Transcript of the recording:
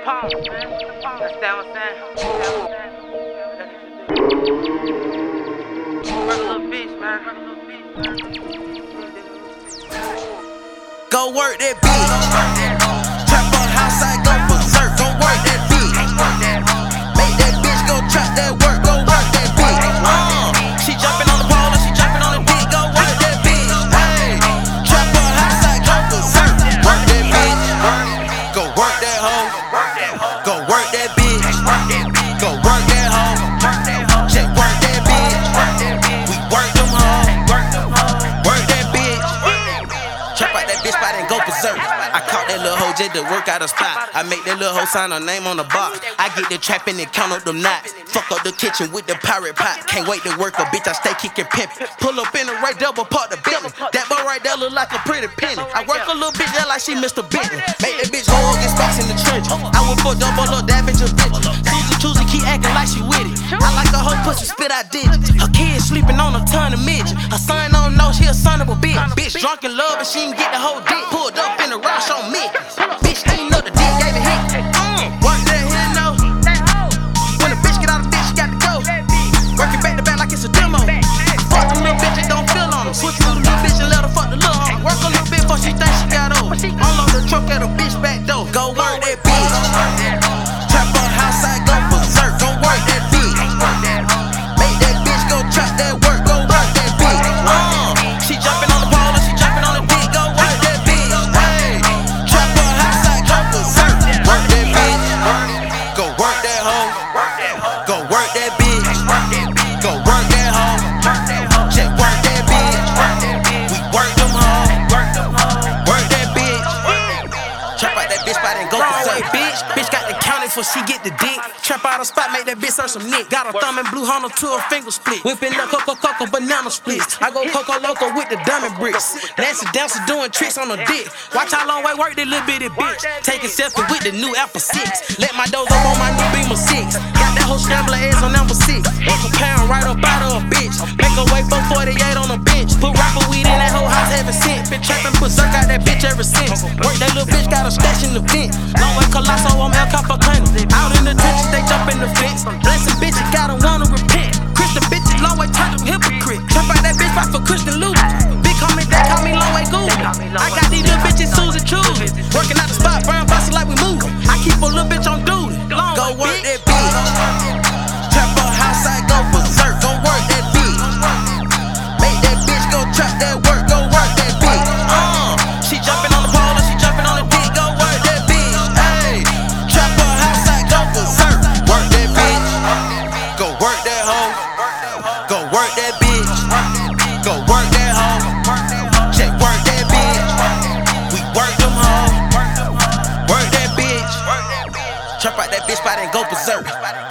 pause, man. Understand what I'm saying? Work a little bitch, man. Go work that bitch. Trap on house, I go berserk. Go work that bitch. Make that bitch go trap that work. Go work that bitch. She jumping on the pole and she jumping on the dick. Go work that bitch. Hey, trap on house, I go berserk. Work that bitch. Go work that hoe. Go work that bitch. Go work that hoe. Check work that bitch. We work them hoes. Work that bitch. Trap out that bitch spot and go berserk. I caught that little hoe just to work out a spot. I make that little hoe sign her name on the box. I get the trapping and count up them knots. Fuck up the kitchen with the pirate pot. Can't wait to work a bitch, I stay kicking pimpin'. Pull up in the right double park the Bentley. That boy right there look like a pretty penny. I work a little bitch just like she Mr. Bentley. Make that bitch hold get spots in the trench. I would put double up that bitch a bitch. Susie keep acting like she with it. I like a hoe pussy spit out digits. Her kids sleeping on a ton of midget. Her son don't know she a son of a bitch. Bitch drunk in love and she ain't get the whole dick. Pulled up in the rush on me. Bitch ain't know the dick gave a hit. Work that here no. When a bitch get out of bitch, she got to go. Working back to back like it's a demo. Fuck them little bitches, don't feel on them. Switch to the little bitch and let her fuck the little hoe. Work a little bit before she think she got old. Unload the truck at a bitch back door. Go work that bitch. Trap on house, I go berserk. Go work that bitch. Make that bitch go trap that work. Go work that bitch. She jumping on the pole and she jumping on the dick. Go work that bitch. Hey, trap on house, I go berserk. Work that bitch. Go work that hoe. Go work that bitch. Go work that hoe. Check work that bitch. We work them hoes. Work that bitch. Trap out that bitch spot and go berserk. Bitch got the county before she get the dick. Trap out a spot, make that bitch serve some nick. Got a thumb and blue Honda to a finger split. Whipping the Coco banana splits. I go Coco Loco with the diamond bricks. Nancy dancer doing tricks on her dick. Watch how long way work this little bitty bitch. Taking selfie with the new Apple 6. Let my doors up on my new Beamer 6. Got that whole scrambler eggs on number 6. Walk a pound right up out of a bitch. Make her wait for 48 on the bench. Put rapper weed in that whole house ever since. Been trapping berserk out that bitch ever since. Work that little bitch got a stash in the vent. Long way Colosso, I'm El Capacano. Out in the trenches, they jump in the fence. Blessing bitches, gotta wanna repent. Christian bitches, long way turn them hypocrite. Trap out that bitch fight for Christian Luke. Big homie, they call me long way Google. I got these little bitches, Susie Choose. Working out the spot, brown bustin' like we move. I keep a little bitch on duty. Go work that bitch. Trap on house, I go berserk. Go work that bitch. Make that bitch go trap that work. Go work that bitch. She jumping on the pole and she jumping on the dick. Go work that bitch. Hey, trap on house, I go berserk. Work that bitch. Go work that hoe. Go work that bitch. Go work that hoe. Check work that bitch. We work them hoes. Work that bitch. Trap out that bitch spot and go berserk.